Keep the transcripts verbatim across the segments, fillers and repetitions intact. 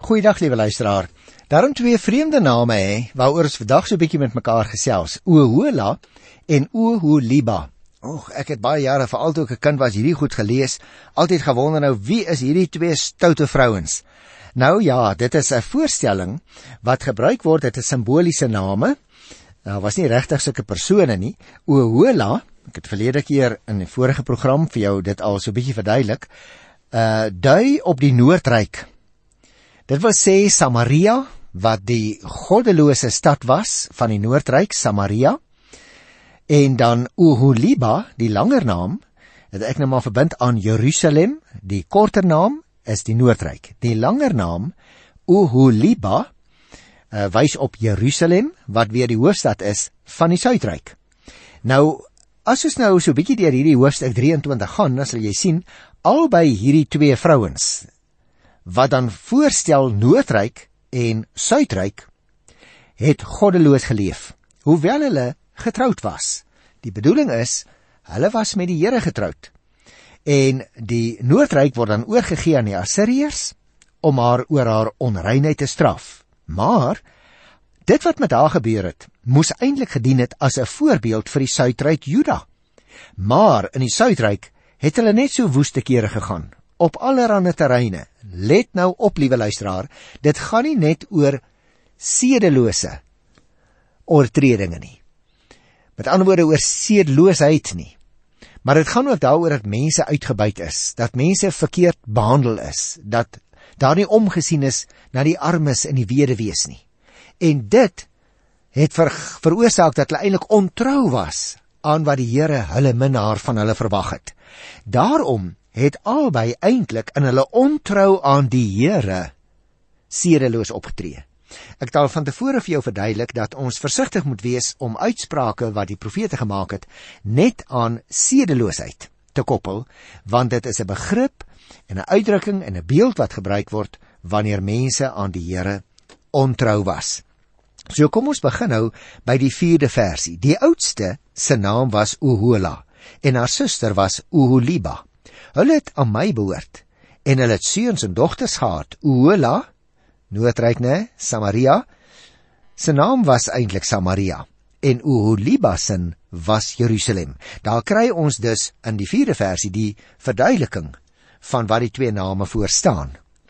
Goeiedag, liewe luisteraar. Daarom twee vreemde name hê, waaroor ons vandag so 'n bietjie met mekaar gesels. Ohola en Oholiba. Och, ek het baie jare, veral toe ek 'n kind was, hierdie goed gelees, altyd gewonder nou, wie is hierdie twee stoute vrouens? Nou ja, dit is 'n voorstelling wat gebruik word, dit is simboliese name. Nou was nie regtig sulke persone nie. Ohola, ek het verlede keer in die vorige program vir jou dit al so 'n bietjie verduidelik, uh, dui op die Noordryk. Dit wil sê Samaria, wat die goddelose stad was van die Noordryk, Samaria. En dan Oholiba, die langer naam, het ek nou maar verbind aan Jerusalem, die korter naam is die Noordryk. Die langer naam, Oholiba, uh, wys op Jerusalem, wat weer die hoofstad is van die Suidryk. Nou, as ons nou so 'n bietjie deur hierdie hoofstuk drieëntwintig gaan, dan sal jy sien, albei hierdie twee vrouens, wat dan voorstel Noordryk en Suidryk, het goddeloos geleef, hoewel hulle getroud was. Die bedoeling is, hulle was met die Here getroud. En die Noordryk word dan oorgegee aan die Assiriërs, om haar oor haar onreinheid te straf. Maar, dit wat met haar gebeur het, moes eintlik gedien het as 'n voorbeeld vir die Suidryk Juda. Maar, in die Suidryk, het hulle net so woeste kere gegaan, op allerhande terreine. Let nou op, liewe luisteraar, dit gaan nie net oor sedelose oortredinge nie. Met ander woorde oor sedeloosheid nie. Maar dit gaan ook daaroor dat mense uitgebuit is, dat mense verkeerd behandel is, dat daar nie omgesien is na die armes en die weduwees nie. En dit het ver, veroorsaak dat hulle eintlik ontrou was aan wat die Here hulle minnaar van hulle verwag het. Daarom het albei eintlik in hulle ontrou aan die Here sedeloos opgetree. Ek het al van tevore vir jou verduidelik dat ons versigtig moet wees om uitsprake wat die profete gemaak het, net aan sedeloosheid te koppel, want dit is 'n begrip en 'n uitdrukking en 'n beeld wat gebruik word wanneer mense aan die Here ontrou was. So kom ons begin nou by die vierde versie. Die oudste se naam was Ohola en haar suster was Oholiba. Hulle het aan my behoort en hulle het seuns en dogters gehad. Ohola, Noordryk, né, Samaria, sy naam was eintlik Samaria, en Oholiba sin was Jerusalem. Daar kry ons dus in die vierde versie die verduideliking van wat die twee name voor staan.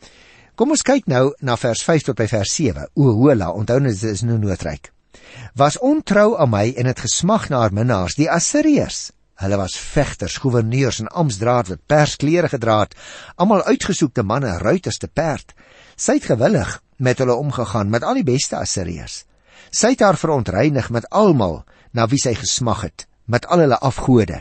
Kom ons kyk nou na vers vyf tot by vers sewe. Ohola, onthou dit is nou Noordryk, was ontrou aan my en het gesmag na haar minnaars, die Assiriërs. Hulle was vegters, gouverneurs en amptsdraad wat persklere gedra het, almal uitgesoekte manne, ruiters te perd. Sy het gewillig met hulle omgegaan, met al die beste Assiriërs. Sy het haar verontreinig met almal na wie sy gesmag het, met al hulle afgode.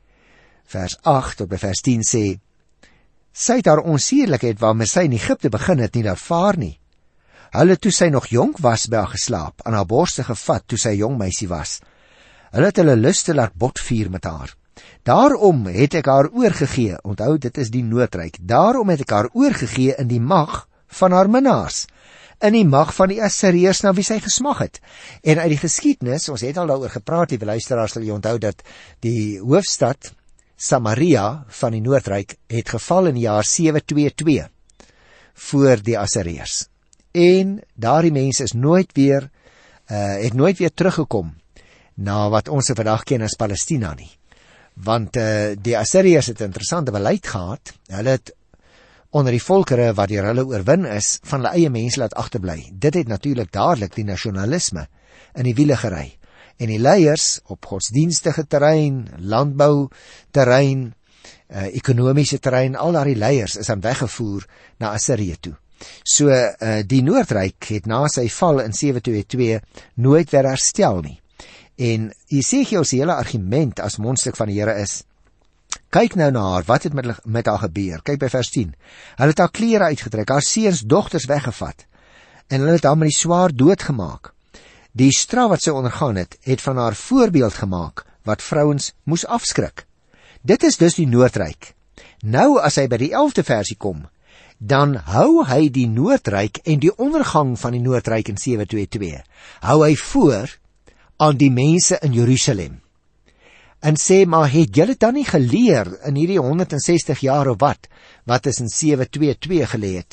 Vers agt tot by vers tien sê, sy het haar onsedelikheid waarmee sy in Egipte begin het, nie daarvaar nie. Hulle toe sy nog jonk was by haar geslaap, aan haar borste gevat toe sy jong meisie was. Hulle het hulle luste laat botvier met haar. Daarom het ek haar oorgegee, onthou dit is die Noordryk, daarom het ek haar oorgegee in die mag van haar minnaars, in die mag van die Assiriërs na wie sy gesmag het. En uit die geskiedenis, ons het al daaroor gepraat, die luisteraars sal jy onthou dat die hoofstad Samaria van die Noordryk het geval in die jaar sewe twee twee voor die Assiriërs. En daardie mense is nooit weer uh, het nooit weer teruggekom na wat ons vandag ken as Palestina nie. Want uh, die Assiriërs het 'n interessante beleid gehad. Hulle het onder die volkere wat deur hulle oorwin is, van hulle eie mense laat agterbly. Dit het natuurlik dadelik die nasionalisme in die wiele gery. En die leiers op godsdienstige terrein, landbou terrein, uh, ekonomiese terrein, al daardie leiers is dan weggevoer na Assirië toe. So uh, die Noordryk het na sy val in sewe twee twee nooit weer herstel nie. En Jesegiel se hele argument as mondstuk van die Here is, kyk nou na haar, wat het met, met haar gebeur? Kyk by vers tien. Hulle het haar klere uitgetrek, haar seuns dogters weggevat, en hulle het haar met die swaard doodgemaak. Die straf wat sy ondergaan het, het van haar voorbeeld gemaak, wat vrouens moes afskrik. Dit is dus die Noordryk. Nou as hy by die elfde versie kom, dan hou hy die Noordryk en die ondergang van die Noordryk in sewe twee twee, hou hy voor aan die mense in Jerusalem. En sê, maar het julle dan nie geleer in hierdie honderd en sestig jaar of wat, wat is in sewe twee twee geleë het,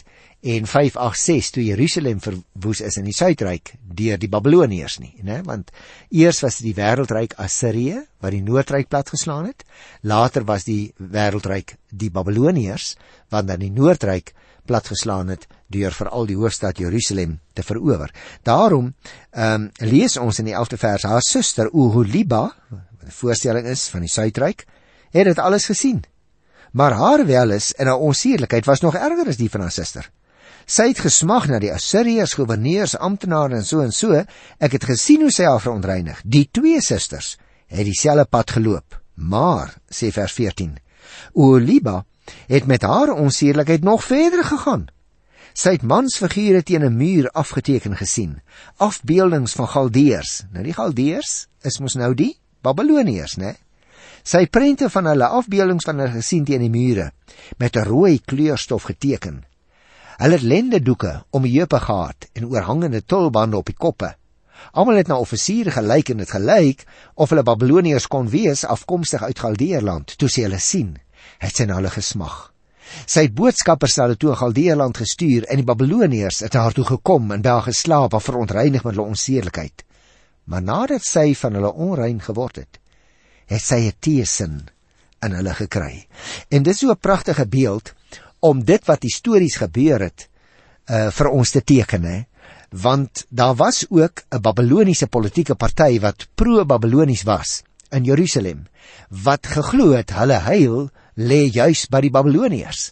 en vyf agt ses toe Jerusalem verwoes is in die Suidryk deur die Babiloniërs nie, né? Want eers was die wêreldryk Assirië wat die Noordryk platgeslaan het. Later was die wêreldryk die Babiloniërs wat dan die Noordryk platgeslaan het deur veral die hoofstad Jerusalem te verower. Daarom um, lees ons in die elfde vers, haar suster Oholiba, wat 'n voorstelling is van die Suidryk, het dit alles gesien. Maar haar welis en haar onsedelikheid was nog erger as die van haar suster. Sy het gesmag na die Assiriërs, goewerneurs, amptenare en so en so. Ek het gesien hoe sy haar verontreinig. Die twee susters het dieselfde pad geloop. Maar, sê vers veertien, Oholiba het met haar onsedelikheid nog verder gegaan. Sy het mansfigure teen 'n muur afgeteken gesien, afbeeldings van Galdeërs. Nou die Galdeërs is mos nou die Babiloniërs, né? Sy het prente van hulle afbeeldings van hulle gesien teen die mure, met 'n rooi kleurstof geteken. Hulle het lendedoeke om die heupe gehad en oorhangende tulbande op die koppe. Almal het na offisiere gelyk en het gelyk of hulle Babiloniërs kon wees, afkomstig uit Galdeërland. Toe sy hulle sien, het sy na hulle gesmag. Sy het boodskappers na hulle toe in Galdeërland gestuur en die Babiloniërs het haar toe gekom en daar geslaap en verontreinig met hulle onsedelikheid. Maar nadat sy van hulle onrein geword het, het sy 'n teesin in hulle gekry. En dit is so 'n pragtige beeld om dit wat histories gebeur het uh, vir ons te teken, hè? Want daar was ook 'n Babiloniese politieke party wat pro-Babilonies was in Jerusalem, wat geglo het hulle heil lê juis by die Babiloniërs.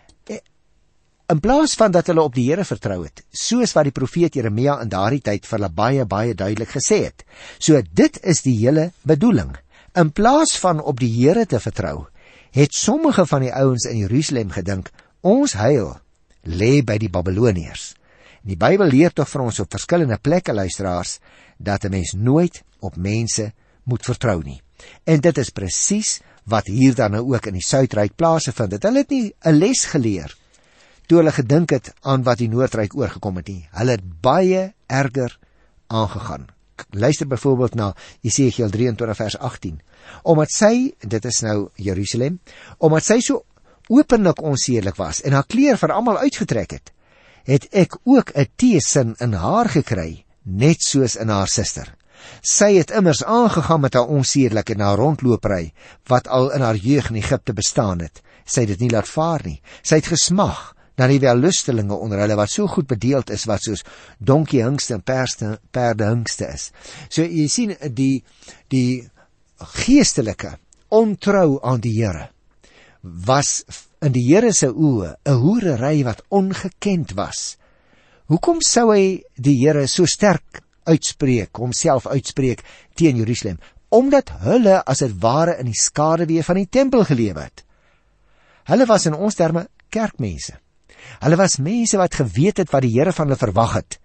In plaas van dat hulle op die Here vertrou het, soos wat die profeet Jeremia in daardie tyd vir hulle baie baie duidelik gesê het. So dit is die hele bedoeling. In plaas van op die Here te vertrou, het sommige van die ouens in Jerusalem gedink, ons heil lê by die Babiloniërs. Die Bybel leer tog vir ons op verskillende plekke, luisteraars, dat 'n mens nooit op mense moet vertrou nie. En dit is presies wat hier dan nou ook in die Suidryk plaasgevind het. Hulle het nie 'n les geleer toe hulle gedink het aan wat die Noordryk oorgekom het nie. Hulle het baie erger aangegaan. Luister byvoorbeeld na Jesegiel drieëntwintig vers agttien. Omdat sy, dit is nou Jerusalem, omdat sy so openlik onsedelik was en haar klere vir almal uitgetrek het, het ek ook 'n teesin in haar gekry, net soos in haar suster. Sy het immers aangegaan met haar onsedelik en haar rondlopery, wat al in haar jeug in Egipte bestaan het. Sy het dit nie laat vaar nie. Sy het gesmag na die wellustelinge onder hulle, wat so goed bedeeld is, wat soos donkie hingste en perste, perde hingste is. So jy sien, die, die geestelike ontrou aan die Here was in die Here se oë 'n hoerery wat ongekend was. Hoekom sou hy die Here so sterk uitspreek, homself uitspreek teen Jerusalem? Omdat hulle as dit ware in die skaduwee van die tempel gelewe het. Hulle was in ons terme kerkmense. Hulle was mense wat geweet het wat die Here van hulle verwag het.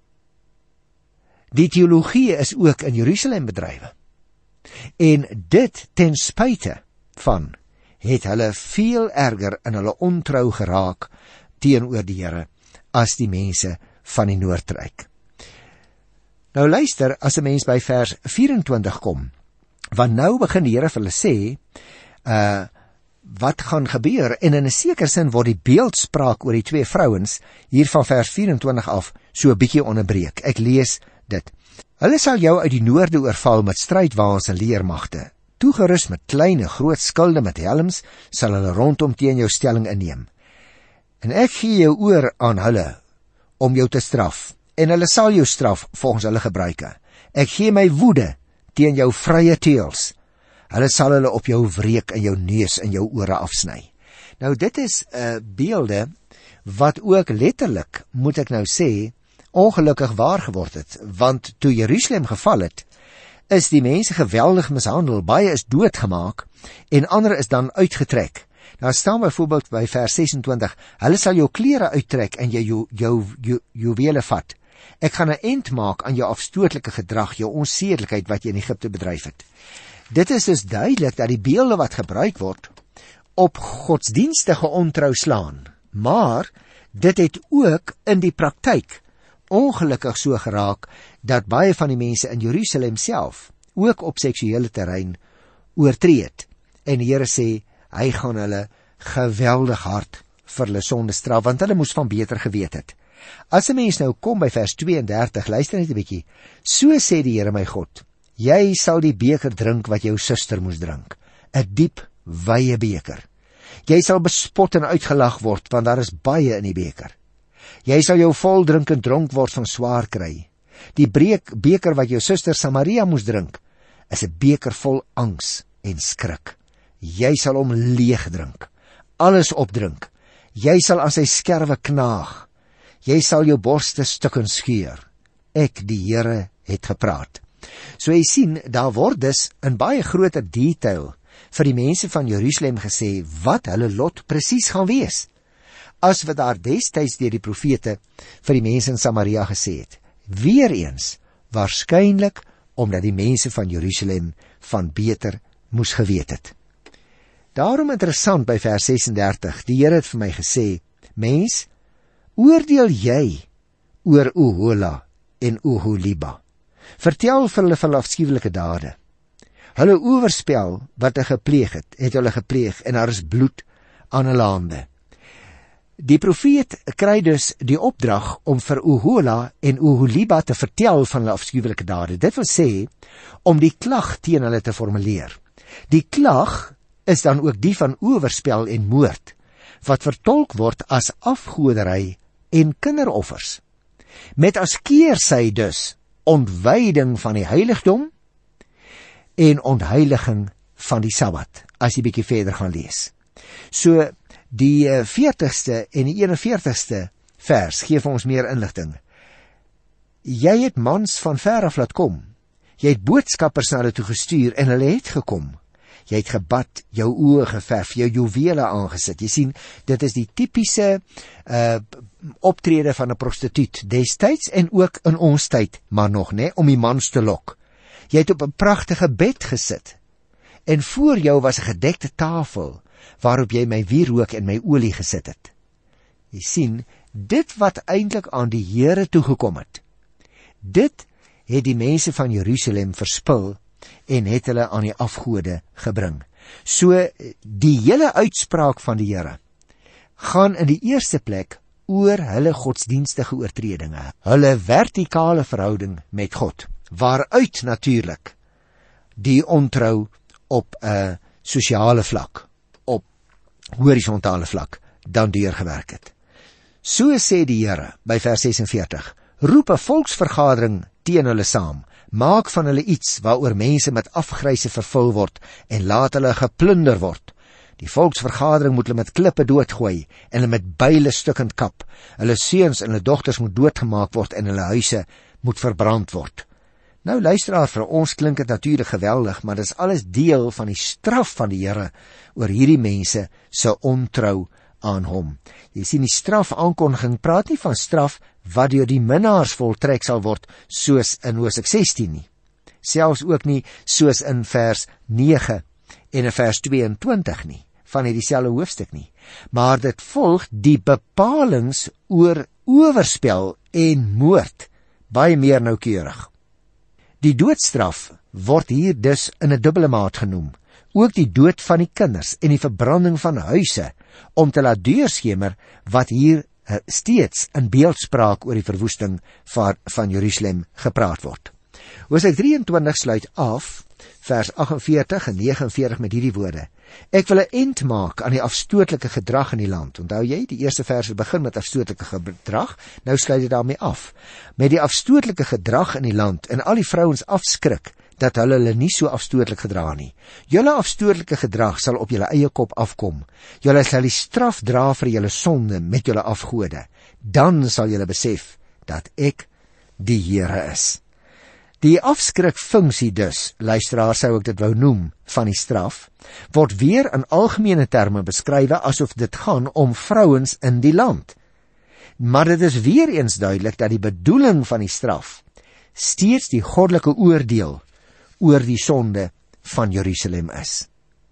Die teologie is ook in Jerusalem bedrywe. En dit ten spyte van het hulle veel erger in hulle ontrou geraak teenoor die Here as die mense van die Noordryk. Nou luister, as 'n mens by vers vyf-en-twintig kom, want nou begin die Here vir hulle sê, uh, wat gaan gebeur, en in 'n sekere sin word die beeldspraak oor die twee vrouens hier van vers vyf-en-twintig af so 'n bietjie onderbreek. Ek lees dit. Hulle sal jou uit die noorde oorval met strydwaans en leermagte. Toegerus met klein en groot skilde met helms, sal hulle rondom teen jou stelling inneem. En ek gee jou oor aan hulle om jou te straf, en hulle sal jou straf volgens hulle gebruike. Ek gee my woede teen jou vrye teels. Hulle sal hulle op jou wreek en jou neus en jou ore afsny. Nou dit is uh, beelde wat ook letterlik, moet ek nou sê, ongelukkig waar geword het, want toe Jerusalem geval het, is die mense geweldig mishandel, baie is doodgemaak, en ander is dan uitgetrek. Nou staan byvoorbeeld by vers ses-en-twintig, hulle sal jou klere uittrek en jy jou, jou, jou juwele vat. Ek gaan 'n eind maak aan jou afstootlike gedrag, jou onsedelikheid wat jy in Egipte bedryf het. Dit is dus duidelik dat die beelde wat gebruik word op godsdienstige ontrou slaan, maar dit het ook in die praktyk ongelukkig so geraak dat baie van die mense in Jerusalem self ook op seksuele terrein oortree het. En die Here sê, hy gaan hulle geweldig hard vir hulle sondestraf, want hulle moes van beter geweet het. As 'n mens nou kom by vers twee en dertig, luister net 'n bietjie. So sê die Here my God, jy sal die beker drink wat jou suster moes drink, 'n diep, wye beker. Jy sal bespot en uitgelag word, want daar is baie in die beker. Jy sal jou vol drink en dronk word van swaar kry. Die breek, beker wat jou suster Samaria moes drink, is 'n beker vol angs en skrik. Jy sal hom leeg drink, alles opdrink. Jy sal aan sy skerwe knaag. Jy sal jou borste stukken skeur. Ek, die Here, het gepraat. So jy sien, daar word dus in baie groter detail vir die mense van Jerusalem gesê wat hulle lot presies gaan wees, as wat daar destyds deur die profete vir die mense in Samaria gesê het. Weereens, waarskynlik omdat die mense van Jerusalem van beter moes geweet het. Daarom interessant by vers sesendertig, die Here het vir my gesê, mens, oordeel jy oor Ohola en Oholiba. Vertel vir hulle van hulle afskuwelike dade. Hulle oorspel wat hulle gepleeg het, het hulle gepleeg en daar is bloed aan hulle hande. Die profeet kry dus die opdrag om vir Ohola en Oholiba te vertel van hulle afskuwelike dade. Dit wil sê, om die klag teen hulle te formuleer. Die klag is dan ook die van oorspel en moord, wat vertolk word as afgoderry en kinderoffers. Met as keersy dus ontwyding van die heiligdom en ontheiliging van die Sabbat, as jy bietjie verder gaan lees. So, die veertigste en die eenenveertigste vers gee vir ons meer inligting. Jy het mans van ver af laat kom. Jy het boodskappers na hulle toe gestuur en hulle het gekom. Jy het gebad, jou oë geverf, jou juwele aangesit. Jy sien, dit is die tipiese uh, optrede van 'n prostituut destyds en ook in ons tyd, maar nog, né, om die mans te lok. Jy het op 'n pragtige bed gesit en voor jou was 'n gedekte tafel waarop jy my wierook en my olie gesit het. Jy sien, dit wat eintlik aan die Here toegekom het, dit het die mense van Jerusalem verspil en het hulle aan die afgode gebring. So, die hele uitspraak van die Here gaan in die eerste plek oor hulle godsdienstige oortredinge, hulle vertikale verhouding met God, waaruit natuurlik die ontrou op 'n uh, sosiale vlak, op horisontale vlak, dan deurgewerk het. So sê die Here by vers sesenveertig, roep 'n volksvergadering teen hulle saam, maak van hulle iets waaroor mense met afgryse vervul word en laat hulle geplunder word. Die volksvergadering moet hulle met klippe doodgooi en hulle met byle stukkend kap. Hulle seuns en hulle dogters moet doodgemaak word en hulle huise moet verbrand word. Nou luisteraar, vir ons klink dit natuurlik geweldig, maar dit is alles deel van die straf van die Here oor hierdie mense se ontrou aan hom. Jy sien, die strafaankondiging praat nie van straf wat deur die minnaars voltrek sal word, soos in Hosea sestien nie. Selfs ook nie soos in vers nege en in vers tweeëntwintig nie, van hierdie selfe hoofstuk nie. Maar dit volg die bepalings oor oorspel en moord, baie meer noukeurig. Die doodstraf word hier dus in 'n dubbele maat genoem, ook die dood van die kinders en die verbranding van huise, om te laat deurskemer wat hier steeds in beeldspraak oor die verwoesting van, van Jerusalem gepraat word. Hosea drieëntwintig sluit af, vers agt en veertig en nege en veertig met hierdie woorde. Ek wil 'n eind maak aan die afstootlike gedrag in die land. Onthou jy, die eerste vers begin met afstootlike gedrag, nou sluit dit daarmee af. Met die afstootlike gedrag in die land en al die vrouens afskrik, dat hulle hulle nie so afstootlik gedra nie. Julle afstootlike gedrag sal op julle eie kop afkom. Julle sal die straf dra vir julle sonde met julle afgode. Dan sal julle besef dat ek die Here is. Die afskrikfunksie dus, luisteraar sou ek dit wou noem, van die straf, word weer in algemene terme beskrywe asof dit gaan om vrouens in die land. Maar dit is weer eens duidelik dat die bedoeling van die straf steeds die goddelike oordeel oor die sonde van Jerusalem is.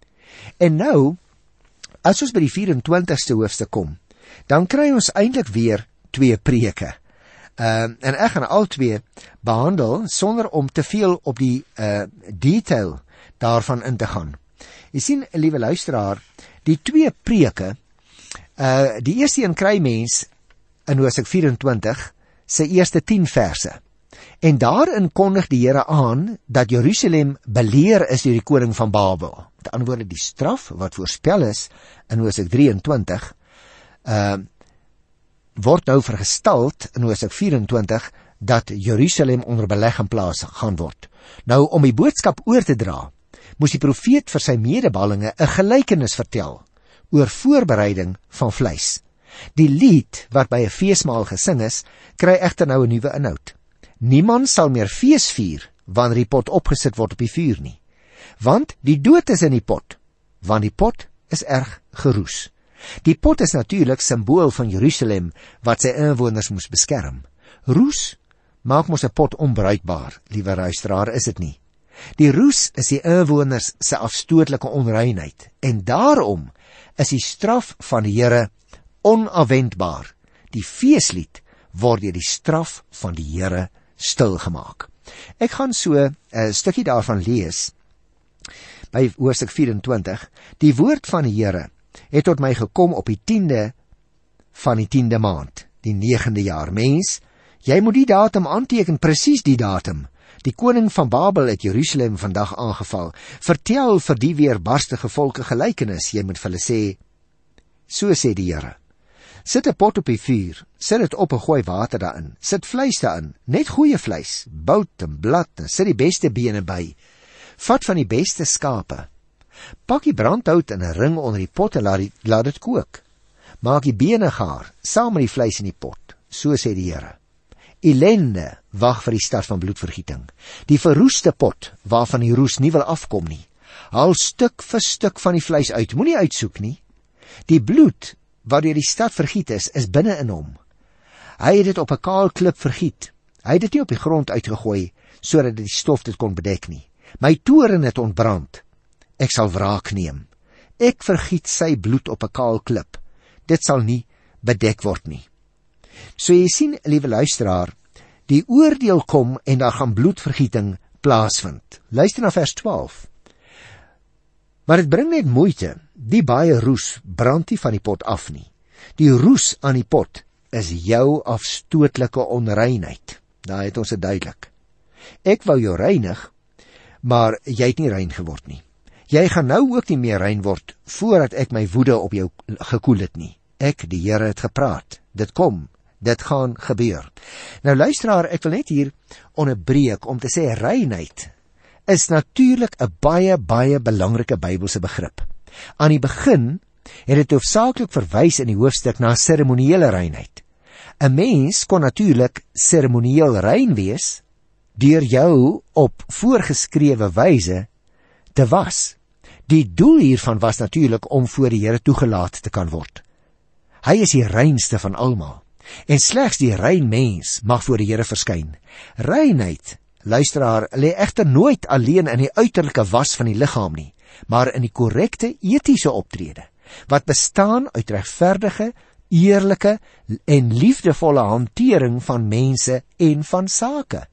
En nou, as ons by die vyf-en-twintigste hoofstuk kom, dan kry ons eintlik weer twee preke. Uh, en ek gaan al twee behandel, sonder om te veel op die uh, detail daarvan in te gaan. Jy sien, liewe luisteraar, die twee preke, Uh, die eerste een kry mens in Hosea vyf en twintig sy eerste tien verse. En daarin kondig die Here aan dat Jerusalem beleer is deur die koning van Babel. Met ander woorde, die straf wat voorspel is in Hosea drieëntwintig, uh, word nou vergestald in Hosea vyf en twintig dat Jerusalem onder belegging plaas gaan word. Nou, om die boodskap oor te dra, moes die profeet vir sy medeballinge 'n gelykenis vertel oor voorbereiding van vleis. Die lied wat by 'n feesmaal gesing is, kry egter nou 'n nuwe inhoud. Niemand sal meer fees vier wanneer die pot opgesit word op die vuur nie, want die dood is in die pot, want die pot is erg geroes. Die pot is natuurlik simbool van Jerusalem wat sy inwoners moes beskerm. Roes maak mos 'n pot onbruikbaar, liewe luisteraar, is dit nie? Die roes is die inwoners se afstootlike onreinheid, en daarom is die straf van die Here onafwendbaar. Die feeslied word deur die straf van die Here stilgemaak. Ek gaan so 'n stukkie daarvan lees by Hosea vyf-en-twintig. Die woord van die Here het tot my gekom op die tiende van die tiende maand, die negende jaar. Mens, jy moet die datum aanteken, presies die datum. Die koning van Babel het Jerusalem vandag aangeval. Vertel vir die weerbarstige volke gelykenis. Jy moet vir hulle sê, so sê die Here. Sit 'n pot op die vuur, sit dit op en gooi water daarin, sit vleis daarin, net goeie vleis, bout en blad, en sit die beste bene by. Vat van die beste skape. Pak die brandhout in 'n ring onder die pot en laat, die, laat dit kook. Maak die bene gaar, saam met die vleis in die pot, so sê die Here. Ellende wag vir die stad van bloedvergieting. Die verroeste pot, waarvan die roes nie wil afkom nie. Haal stuk vir stuk van die vleis uit, moenie uitsoek nie. Die bloed waardeur die stad vergiet is, is binne in hom. Hy het dit op 'n kaal klip vergiet. Hy het dit nie op die grond uitgegooi, sodat die stof dit kon bedek nie. My toorn het ontbrand. Ek sal wraak neem. Ek vergiet sy bloed op 'n kaal klip. Dit sal nie bedek word nie. So jy sien, liewe luisteraar, die oordeel kom en daar gaan bloedvergieting plaasvind. Luister na vers twaalf. Maar dit bring net moeite, die baie roes brand nie van die pot af nie. Die roes aan die pot is jou afstootlike onreinheid. Daar het ons dit duidelik. Ek wou jou reinig, maar jy het nie rein geword nie. Jy gaan nou ook nie meer rein word, voordat ek my woede op jou gekoel het nie. Ek, die Here, het gepraat. Dit kom, dit gaan gebeur. Nou luisteraar, ek wil net hier onderbreek om te sê, reinheid is natuurlik 'n baie, baie belangrike Bybelse begrip. Aan die begin het dit hoofsaaklik verwys in die hoofstuk na seremoniële reinheid. 'n Mens kon natuurlik seremonieel rein wees deur jou op voorgeskrewe wyse te was. Die doel hiervan was natuurlik om voor die Here toegelaat te kan word. Hy is die reinste van almal, en slegs die rein mens mag voor die Here verskyn. Reinheid, luisteraar, lê egter nooit alleen in die uiterlike was van die liggaam nie, maar in die korrekte etiese optrede, wat bestaan uit regverdige, eerlike en liefdevolle hantering van mense en van sake.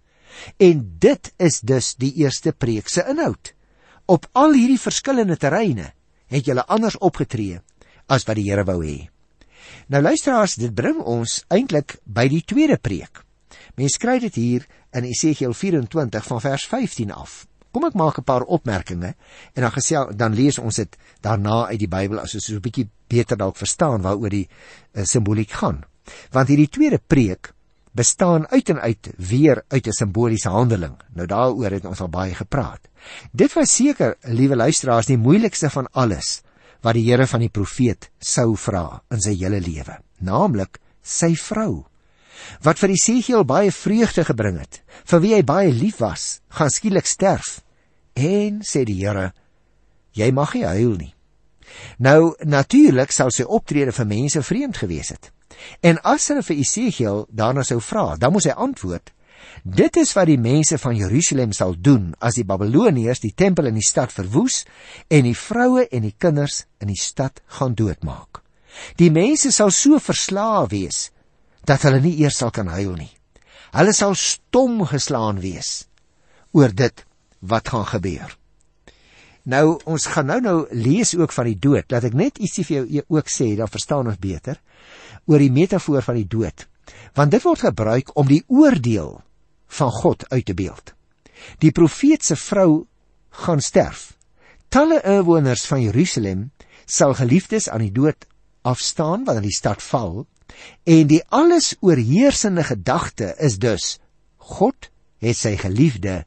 En dit is dus die eerste preek se inhoud. Op al hierdie verskillende terreine het julle anders opgetree as wat die Here wou hê. Nou luisteraars, dit bring ons eintlik by die tweede preek. Mens kry dit hier in Esegiel vyf-en-twintig van vers vyftien af. Kom ek maak 'n paar opmerkinge en dan gesê, dan lees ons dit daarna uit die Bybel as ons so 'n bietjie beter dalk verstaan waaroor die uh, simboliek gaan. Want hierdie tweede preek bestaan uit en uit weer uit 'n simboliese handeling. Nou daaroor het ons al baie gepraat. Dit was seker, liewe luisteraars, die moeilikste van alles wat die Here van die profeet sou vra in sy hele lewe, naamlik sy vrou, wat vir Esegiel baie vreugde gebring het, vir wie hy baie lief was, gaan skielik sterf. En sê die Here, jy mag nie huil nie. Nou, natuurlik sal sy optrede vir mense vreemd gewees het. En as hulle vir Esegiel daarna sou vra, dan moes hy antwoord, dit is wat die mense van Jerusalem sal doen as die Babyloniërs die tempel in die stad verwoes en die vroue en die kinders in die stad gaan doodmaak. Die mense sal so verslae wees dat hulle nie eers sal kan huil nie. Hulle sal stom geslaan wees oor dit wat gaan gebeur. Nou, ons gaan nou nou lees ook van die dood. Laat ek net ietsie vir jou ook sê, dan verstaan ons beter, oor die metafoor van die dood. Want dit word gebruik om die oordeel van God uit te beeld. Die profeetse vrou gaan sterf. Talle inwoners van Jerusalem sal geliefdes aan die dood afstaan wanneer die stad val, en die alles oorheersende gedagte is dus, God het sy geliefde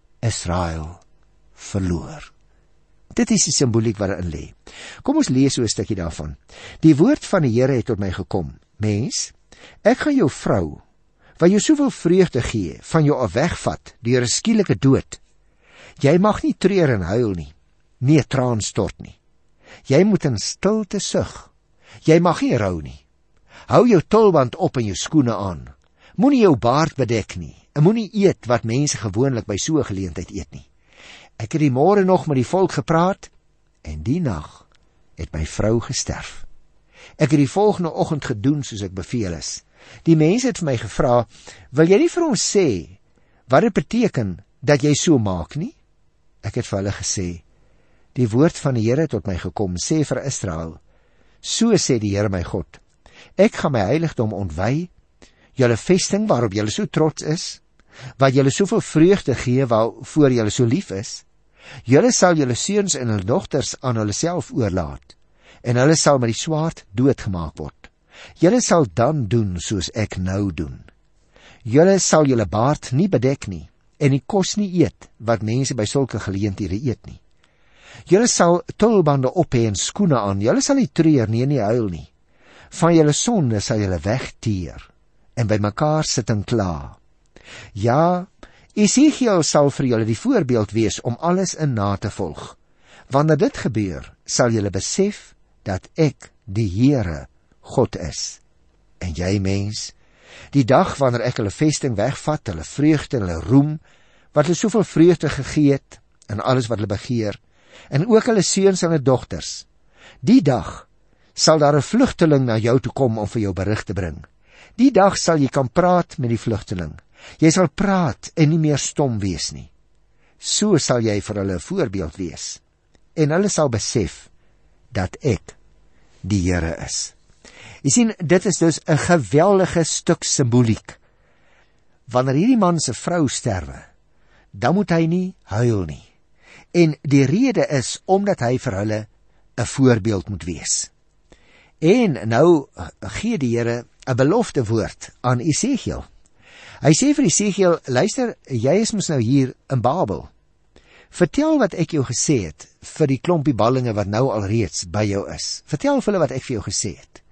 Israel verloor. Dit is die simboliek wat erin lê. Kom ons lees so 'n stukkie daarvan. Die woord van die Here het tot my gekom. Mens, ek gaan jou vrou, wat jou soveel vreugde gee, van jou af wegvat deur 'n skielike dood. Jy mag nie treur en huil nie, nie 'n traan stort nie. Jy moet in stilte sug. Jy mag nie rou nie. Hou jou tulband op en jou skoene aan. Moenie jou baard bedek nie, en moenie eet wat mense gewoonlik by so 'n geleentheid eet nie. Ek het die môre nog met die volk gepraat, en die nag het my vrou gesterf. Ek het die volgende oggend gedoen soos ek beveel is. Die mense het vir my gevra, wil jy nie vir ons sê wat dit beteken dat jy so maak nie? Ek het vir hulle gesê, die woord van die Here het tot my gekom, sê vir Israel, so sê die Here my God, ek gaan my heiligdom ontwy, julle vesting waarop julle so trots is, wat julle soveel vreugde gee waarvoor julle so lief is. Julle sal julle seuns en hulle dogters aan hulle self oorlaat, en hulle sal met die swaard doodgemaak word. Julle sal dan doen soos ek nou doen. Julle sal julle baard nie bedek nie, en die kos nie eet wat mense by sulke geleenthede eet nie. Julle sal tulbande op hê en skoene aan, julle sal nie treur nie en nie huil nie. Van julle sonde sal julle wegteer, en by mekaar sit en kla. Ja, Esegiel sal vir julle die voorbeeld wees om alles in na te volg. Wanneer dit gebeur, sal julle besef dat ek die Here God is. En jy mens, die dag wanneer ek hulle vesting wegvat, hulle vreugde en hulle roem, wat hulle soveel vreugde gegee het, en alles wat hulle begeer, en ook hulle seuns en hulle dogters, die dag sal daar 'n vlugteling na jou toe kom om vir jou berig te bring. Die dag sal jy kan praat met die vlugteling. Jy sal praat en nie meer stom wees nie. So sal jy vir hulle 'n voorbeeld wees, en hulle sal besef dat ek die Here is. Jy sien, dit is dus 'n geweldige stuk simboliek. Wanneer hierdie man se vrou sterwe, dan moet hy nie huil nie. En die rede is omdat hy vir hulle 'n voorbeeld moet wees. En nou gee die Here 'n belofte woord aan Esegiel. Hy sê vir Esegiel, luister, jy is mos nou hier in Babel. Vertel wat ek jou gesê het vir die klompie ballinge wat nou al reeds by jou is. Vertel vir hulle wat ek vir jou gesê het.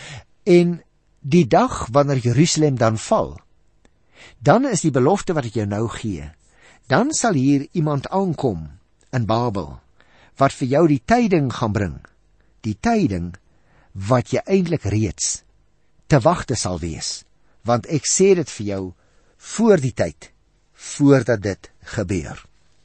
En die dag wanneer Jerusalem dan val, dan is die belofte wat ek jou nou gee, dan sal hier iemand aankom in Babel, wat vir jou die tyding gaan bring, die tyding wat jy eintlik reeds te wagte sal wees, want ek sê dit vir jou voor die tyd, voordat dit gebeur.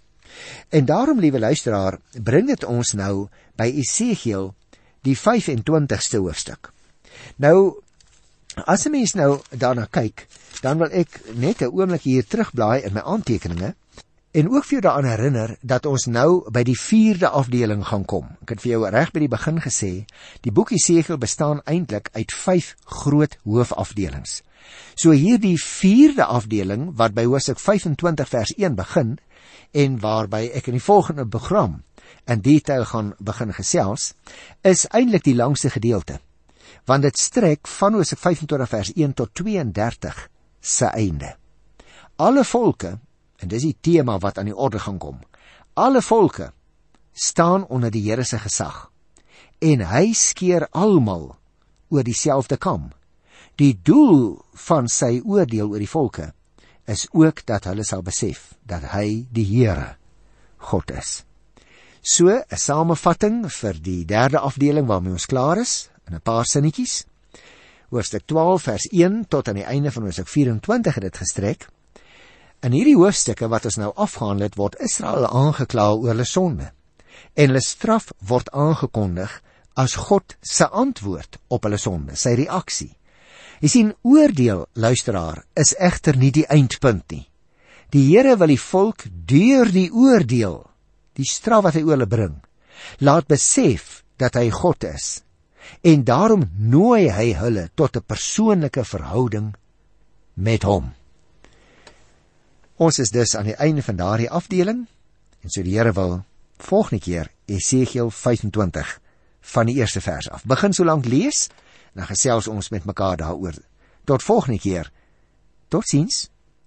En daarom, liewe luisteraar, bring dit ons nou by Esegiel, die vyf-en-twintigste hoofstuk. Nou, as 'n mens nou daarna kyk, dan wil ek net 'n oomblik hier terugblaai in my aantekeninge, en ook vir jou daaraan herinner, dat ons nou by die vierde afdeling gaan kom. Ek het vir jou reg by die begin gesê, die boek Esegiel bestaan eintlik uit vyf groot hoofafdelings. So hier die vierde afdeling, wat by hoofstuk vyf-en-twintig vers een begin, en waarby ek in die volgende program in detail gaan begin gesels, is eintlik die langste gedeelte, want dit strek van hoofstuk vyf-en-twintig vers een tot twee-en-dertig se einde. Alle volke, en dis die tema wat aan die orde gaan kom, alle volke staan onder die Here se gesag, en hy skeer almal oor dieselfde kam. Die doel van sy oordeel oor die volke is ook dat hulle sal besef dat hy die Here God is. So, 'n samevatting vir die derde afdeling waarmee ons klaar is, in 'n paar sinnetjies. Hoofstuk twaalf vers een tot aan die einde van hoofstuk vyf-en-twintig het dit gestrek. In hierdie hoofstukke wat ons nou afgehandel het, word Israel aangekla oor hulle sonde, en hulle straf word aangekondig as God se antwoord op hulle sonde, sy reaksie. Jy sien, oordeel, luisteraar, is egter nie die eindpunt nie. Die Here wil die volk deur die oordeel die straf wat hy oor hulle bring, laat besef dat hy God is, en daarom nooi hy hulle tot 'n persoonlike verhouding met hom. Ons is dus aan die einde van daardie afdeling, en so die Here wil, volgende keer Esegiel vyfentwintig van die eerste vers af. Begin so lank lees, en dan gesels ons met mekaar daaroor. Tot volgende keer. Totsiens.